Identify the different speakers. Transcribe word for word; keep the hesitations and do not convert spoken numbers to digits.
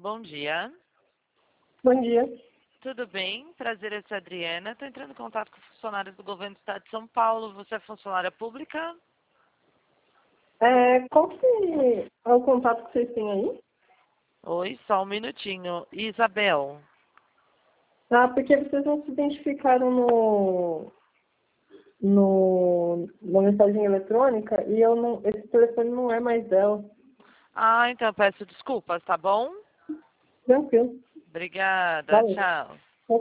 Speaker 1: bom dia.
Speaker 2: Bom dia.
Speaker 1: Tudo bem? Prazer, eu sou a Adriana. Estou entrando em contato com funcionários do governo do estado de São Paulo. Você é funcionária pública?
Speaker 2: É, qual que é o contato que vocês têm aí?
Speaker 1: Oi, só um minutinho. Isabel.
Speaker 2: Ah, porque vocês não se identificaram no, no, na mensagem eletrônica e eu não, esse telefone não é mais dela.
Speaker 1: Ah, então eu peço desculpas, tá bom?
Speaker 2: Tranquilo.
Speaker 1: Obrigada,
Speaker 2: Valeu.
Speaker 1: tchau.